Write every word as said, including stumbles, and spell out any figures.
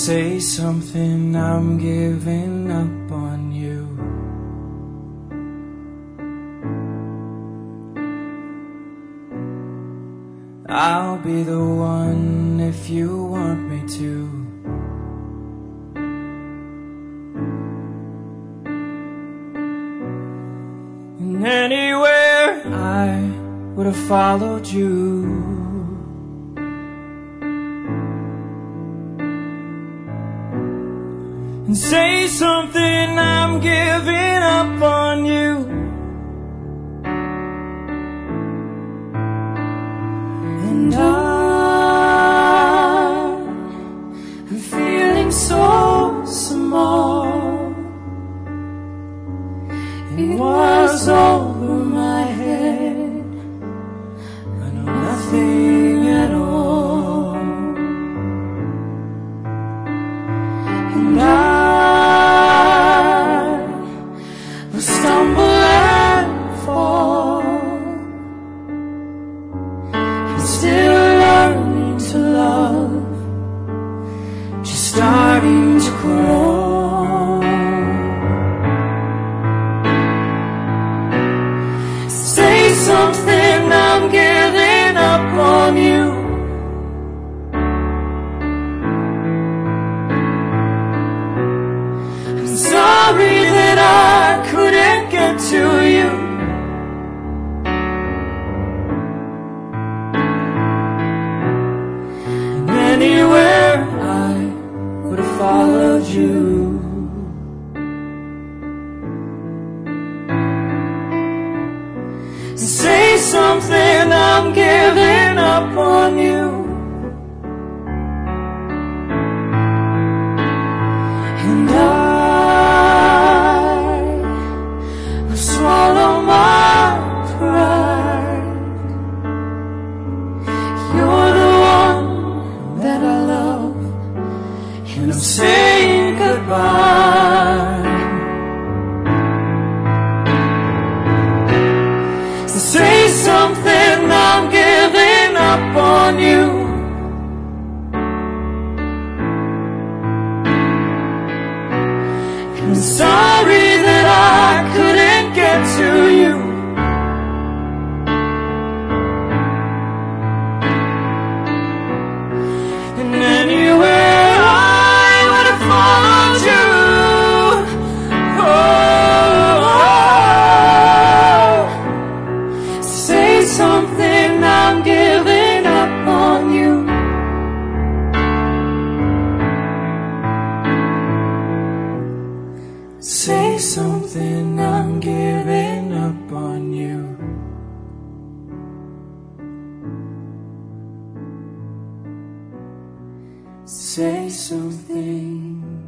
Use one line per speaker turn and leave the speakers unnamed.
Say something, I'm giving up on you. I'll be the one if you want me to. And anywhere I would have followed you. And say something, I'm giving up on you. And I am feeling so small. It was over my head. I know nothing at all. And I stumble and fall. I'm still learning to love, just starting to crawl. Say something, I'm giving up on you. I'm sorry that I couldn't get to you. And anywhere I would have followed you. Say something, I'm giving up on you. And I swallow my pride. You're the one that I love, and I'm saying goodbye. So say something, I'm giving up on you. I'm sorry that I couldn't get to you. And anywhere I would have followed you. Oh, say something, I'm giving up on you. Say something, I'm giving up on you. Say something.